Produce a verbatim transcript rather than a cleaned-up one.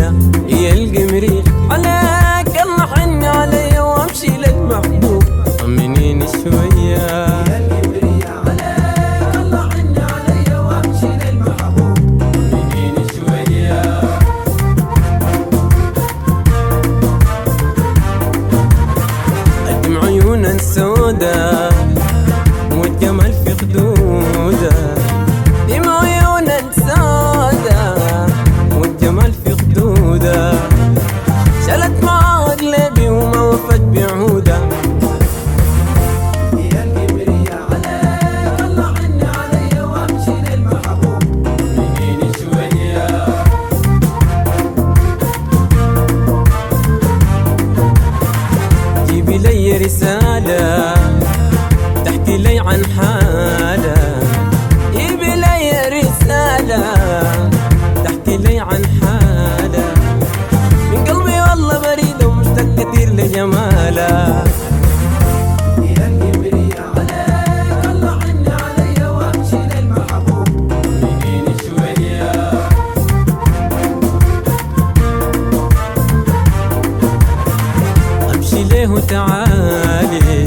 سودة يا القمري عليك الله حن علي وامشي للمحبوب طمنيني شوية يا القمري عليك الله حن علي وامشي للمحبوب طمنيني شوية قدم عيونا سودا والجمال في خدوده دم عيونا سودا والجمال في خدوده شلت مع قلبي وما وفت بعوده يا القمري عليك الله حن علي وامشي للمحبوب طمنيني شوية جيبي لي رسالة تحكي لي عن حالة جيبي لي رسالة تحكي لي عن حالة من قلبي والله بريدة ومشتاق كتير لجمالها يا القمري عليك الله حن علي وامشي للمحبوب طمنيني شوية امشي ليه وتعالي